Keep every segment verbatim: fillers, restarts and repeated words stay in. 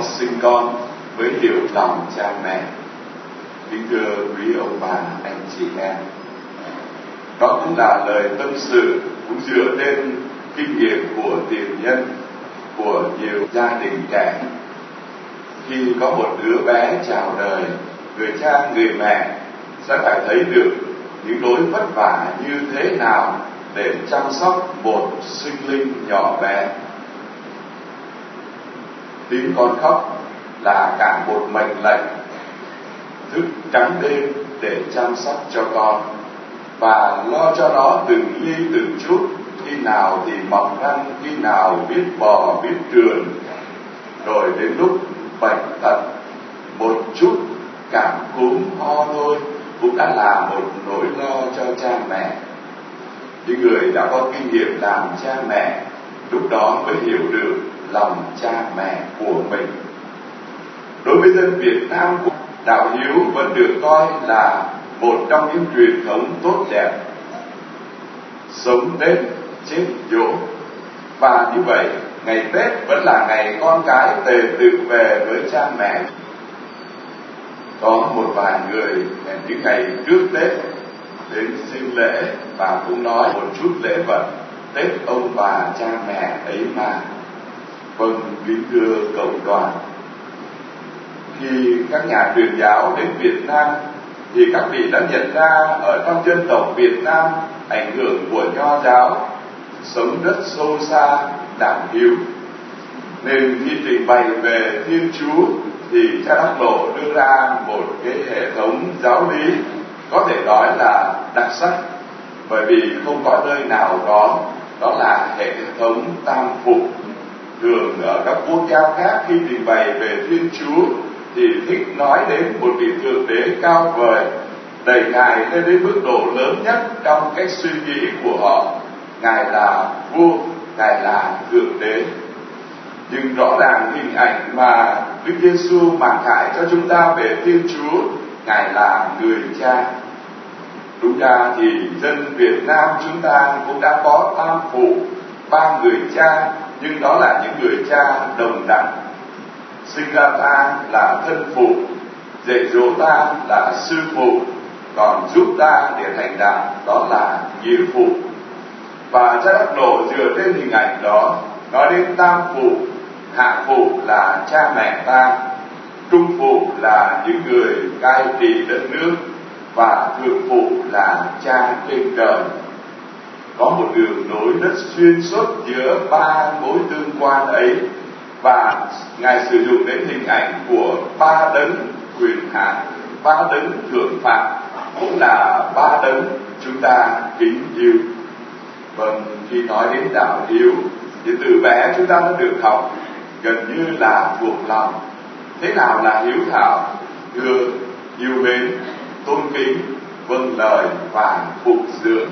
sinh con mới hiểu lòng cha mẹ. Kính thưa quý ông bà, anh chị em, đó cũng là lời tâm sự cũng dựa trên kinh nghiệm của tiền nhân, của nhiều gia đình trẻ. Khi có một đứa bé chào đời, người cha người mẹ sẽ phải thấy được những nỗi vất vả như thế nào để chăm sóc một sinh linh nhỏ bé. Tiếng con khóc là cả một mệnh lệnh, thức trắng đêm để chăm sóc cho con và lo cho nó từng ly từng chút, khi nào thì mọc răng, khi nào biết bò biết trườn, rồi đến lúc bệnh tật một chút cảm cúm ho thôi cũng đã là một nỗi lo cho cha mẹ. Những người đã có kinh nghiệm làm cha mẹ lúc đó mới hiểu được lòng cha mẹ của mình. Đối với dân Việt Nam, đạo hiếu vẫn được coi là một trong những truyền thống tốt đẹp. Sống Tết, chết giỗ. Và như vậy, ngày Tết vẫn là ngày con cái tề tự về với cha mẹ. Có một vài người những ngày trước Tết đến xin lễ và cũng nói một chút lễ vật Tết ông bà cha mẹ ấy mà. Vâng, kính thưa cộng đoàn, khi các nhà truyền giáo đến Việt Nam thì các vị đã nhận ra ở trong dân tộc Việt Nam ảnh hưởng của Nho giáo sống rất sâu xa, đạo hiếu. Nên khi trình bày về Thiên Chúa thì cha Đắc Lộ đưa ra một cái hệ thống giáo lý có thể nói là đặc sắc, bởi vì không có nơi nào có. Đó là hệ thống tam phục. Thường ở các quốc gia khác khi trình bày về Thiên Chúa thì thích nói đến một vị thượng đế cao vời, đẩy Ngài lên đến mức độ lớn nhất trong cách suy nghĩ của họ. Ngài là vua, Ngài là thượng đế. Nhưng rõ ràng hình ảnh mà Đức Giêsu mang lại cho chúng ta về Thiên Chúa, Ngài là người cha. Đúng ra thì dân Việt Nam chúng ta cũng đã có tam phụ, ba người cha, nhưng đó là những người cha đồng đẳng. Sinh ra ta là thân phụ, dạy dỗ ta là sư phụ, còn giúp ta để thành đạo đó là nghĩa phụ. Và cha Đắc Lộ dựa trên hình ảnh đó nói đến tam phụ. Hạ phụ là cha mẹ ta, trung phụ là những người cai trị đất nước, và thượng phụ là cha trên trời. Có một đường nối rất xuyên suốt giữa ba mối tương quan ấy, và Ngài sử dụng đến hình ảnh của ba đấng quyền hạn, ba đấng thượng phạm, cũng là ba đấng chúng ta kính yêu. Vâng, khi nói đến đạo hiếu thì từ bé chúng ta đã được học gần như là thuộc lòng. Thế nào là hiếu thảo? Thương, yêu mến, tôn kính, vâng lời và phụng dưỡng.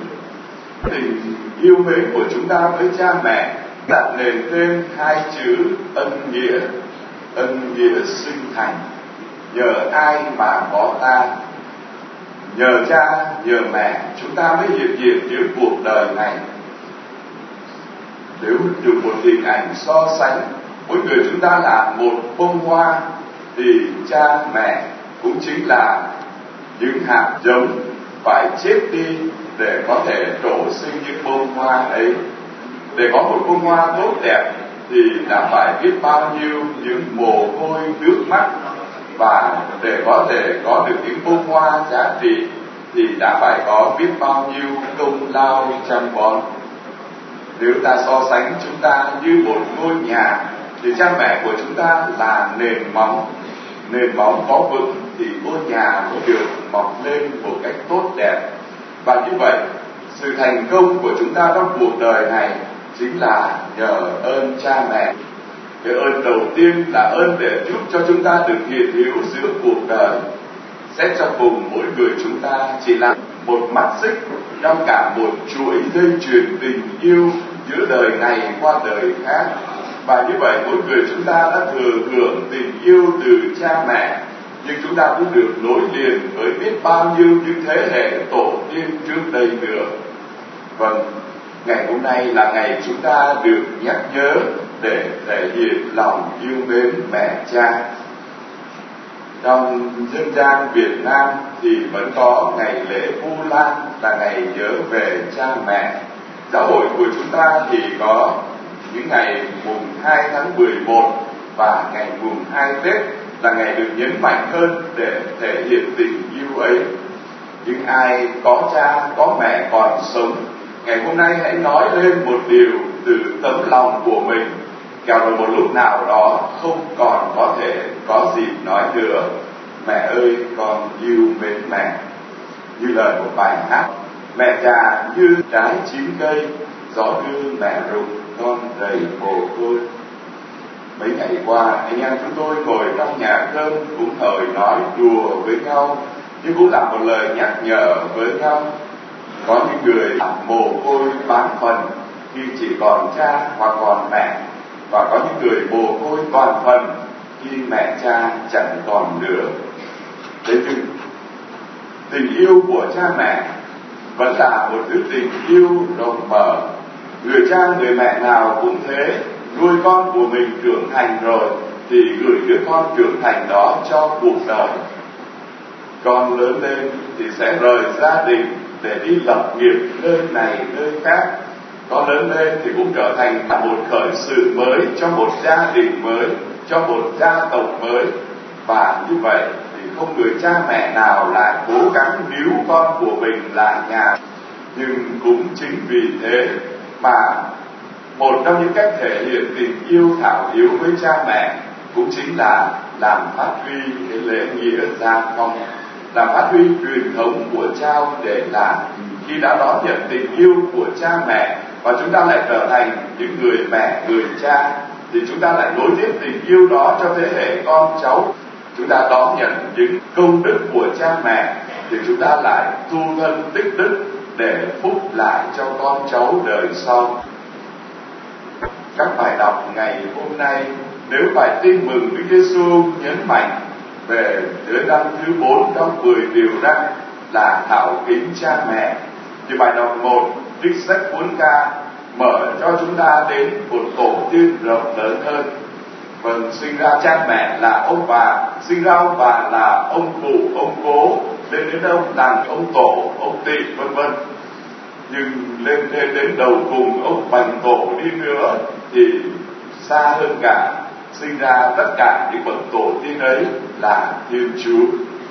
Tình yêu mến của chúng ta với cha mẹ đặt nền trên hai chữ ân nghĩa. Ân nghĩa sinh thành. Nhờ ai mà có ta? Nhờ cha, nhờ mẹ chúng ta mới hiện diện giữa cuộc đời này. Nếu dùng một hình ảnh so sánh, mỗi người chúng ta là một bông hoa, thì cha mẹ cũng chính là những hạt giống phải chết đi để có thể trổ sinh những bông hoa ấy. Để có một bông hoa tốt đẹp thì đã phải biết bao nhiêu những mồ hôi nước mắt, và để có thể có được những bông hoa giá trị thì đã phải có biết bao nhiêu công lao chăm bón. Nếu ta so sánh chúng ta như một ngôi nhà thì cha mẹ của chúng ta là nền móng. Nền móng có vững thì ngôi nhà mới được mọc lên một cách tốt đẹp. Và như vậy, sự thành công của chúng ta trong cuộc đời này chính là nhờ ơn cha mẹ. Cái ơn đầu tiên là ơn để giúp cho chúng ta được hiện hữu giữa cuộc đời. Xét cho cùng, mỗi người chúng ta chỉ là một mắt xích trong cả một chuỗi dây chuyền tình yêu giữa đời này qua đời khác. Và như vậy, mỗi người chúng ta đã thừa hưởng tình yêu từ cha mẹ, nhưng chúng ta cũng được nối liền với biết bao nhiêu những thế hệ tổ tiên trước đây nữa. Vâng, ngày hôm nay là ngày chúng ta được nhắc nhớ để thể hiện lòng yêu mến mẹ cha. Trong dân gian Việt Nam thì vẫn có ngày lễ Vu Lan là ngày nhớ về cha mẹ. Giáo hội của chúng ta thì có những ngày mùng hai tháng mười một và ngày mùng hai Tết là ngày được nhấn mạnh hơn để thể hiện tình yêu ấy. Những ai có cha, có mẹ còn sống, ngày hôm nay hãy nói lên một điều từ tấm lòng của mình, kẻo rồi một lúc nào đó không còn có thể có dịp nói nữa. Mẹ ơi, con yêu mến mẹ. Như lời một bài hát: mẹ già như trái chín cây, gió đưa mẹ rụng con đầy mồ côi. Mấy ngày qua, anh em chúng tôi ngồi trong nhà cơm cũng thời nói đùa với nhau, nhưng cũng là một lời nhắc nhở với nhau. Có những người mồ côi bán phần khi chỉ còn cha hoặc còn mẹ, và có những người mồ côi toàn phần khi mẹ cha chẳng còn nữa. Thế nhưng tình yêu của cha mẹ vẫn là một thứ tình yêu rộng mở. Người cha người mẹ nào cũng thế, nuôi con của mình trưởng thành rồi thì gửi đứa con trưởng thành đó cho cuộc đời. Con lớn lên thì sẽ rời gia đình để đi lập nghiệp nơi này nơi khác. Con lớn lên thì cũng trở thành một khởi sự mới cho một gia đình mới, cho một gia tộc mới. Và như vậy thì không người cha mẹ nào lại cố gắng níu con của mình là nhà. Nhưng cũng chính vì thế mà một trong những cách thể hiện tình yêu thảo hiếu với cha mẹ cũng chính là làm phát huy cái lễ nghĩa gia phong, làm phát huy truyền thống của cha để làm. Khi đã đón nhận tình yêu của cha mẹ và chúng ta lại trở thành những người mẹ, người cha, thì chúng ta lại nối tiếp tình yêu đó cho thế hệ con cháu. Chúng ta đón nhận những công đức của cha mẹ thì chúng ta lại tu thân tích đức để phúc lại cho con cháu đời sau. Các bài đọc ngày hôm nay, nếu bài tin mừng Đức Giêsu nhấn mạnh về giới răn thứ bốn trong mười điều răn là thảo kính cha mẹ, thì bài đọc một trích sách cuốn ca mở cho chúng ta đến một tổ tiên rộng lớn hơn. Vâng, sinh ra cha mẹ là ông bà, sinh ra ông bà là ông cụ, ông cố, lên đến ông đàn, ông tổ, ông tị, vân vân. Nhưng lên lên đến đầu cùng ông Bành Tổ đi nữa thì xa hơn cả, sinh ra tất cả những bậc tổ tiên ấy là Thiên Chúa.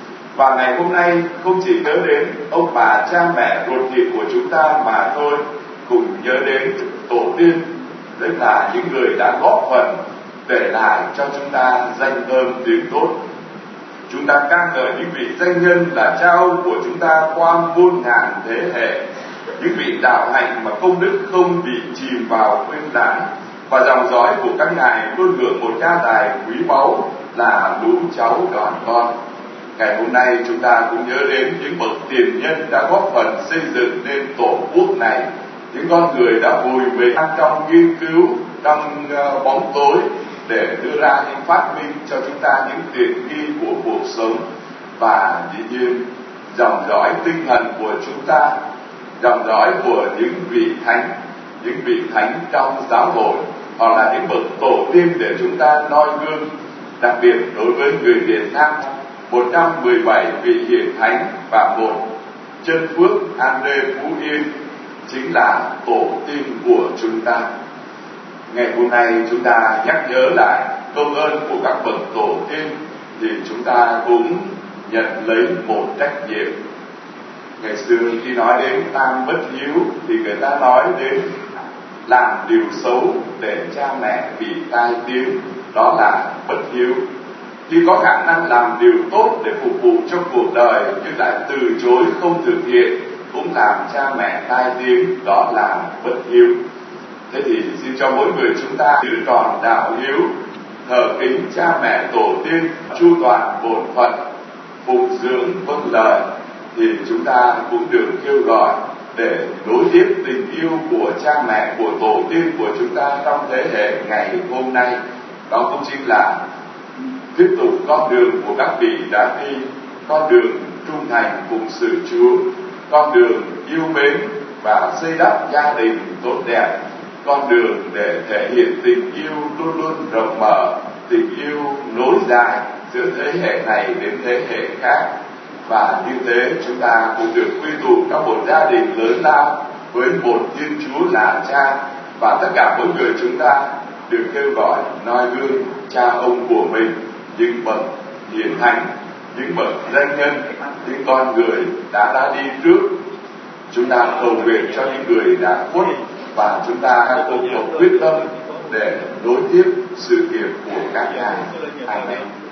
Và ngày hôm nay không chỉ nhớ đến ông bà cha mẹ ruột thịt của chúng ta mà thôi, cùng nhớ đến tổ tiên, tức là những người đã góp phần để lại cho chúng ta danh thơm tiếng tốt. Chúng ta ca ngợi những vị danh nhân là cha ông của chúng ta qua muôn ngàn thế hệ, những vị đạo hạnh mà công đức không bị chìm vào quên lãng, và dòng dõi của các ngài luôn hưởng một gia tài quý báu là lũ cháu đoàn con. Ngày hôm nay chúng ta cũng nhớ đến những bậc tiền nhân đã góp phần xây dựng nên tổ quốc này, những con người đã vùi mình trong nghiên cứu, trong uh, bóng tối để đưa ra những phát minh cho chúng ta những tiện nghi của cuộc sống. Và dĩ nhiên dòng dõi tinh thần của chúng ta, dòng dõi của những vị thánh, những vị thánh trong giáo hội, hoặc là những bậc tổ tiên để chúng ta noi gương. Đặc biệt đối với người Việt Nam, một trăm mười bảy vị hiển thánh và một chân phước An-đê Phú Yên chính là tổ tiên của chúng ta. Ngày hôm nay chúng ta nhắc nhớ lại công ơn của các bậc tổ tiên thì chúng ta cũng nhận lấy một trách nhiệm. Ngày xưa khi nói đến tam bất hiếu thì người ta nói đến làm điều xấu để cha mẹ bị tai tiếng, đó là bất hiếu. Khi có khả năng làm điều tốt để phục vụ cho cuộc đời nhưng lại từ chối không thực hiện cũng làm cha mẹ tai tiếng, đó là bất hiếu. Thế thì xin cho mỗi người chúng ta giữ tròn đạo hiếu, thờ kính cha mẹ tổ tiên, chu toàn bổn phận, phụng dưỡng vâng lời, thì chúng ta cũng được kêu gọi để nối tiếp tình yêu của cha mẹ, của tổ tiên của chúng ta trong thế hệ ngày hôm nay. Đó cũng chính là tiếp tục con đường của các vị đã đi, con đường trung thành phụng sự Chúa, con đường yêu mến và xây đắp gia đình tốt đẹp, con đường để thể hiện tình yêu luôn luôn rộng mở, tình yêu nối dài giữa thế hệ này đến thế hệ khác. Và như thế chúng ta cũng được quy tụ trong một gia đình lớn lao với một Thiên Chúa là Cha, và tất cả mỗi người chúng ta được kêu gọi noi gương cha ông của mình, những bậc hiền thánh, những bậc danh nhân, những con người đã ra đi trước. Chúng ta cầu nguyện cho những người đã khuất, và chúng ta cùng một quyết tâm để nối tiếp sự nghiệp của các ngài. Amen.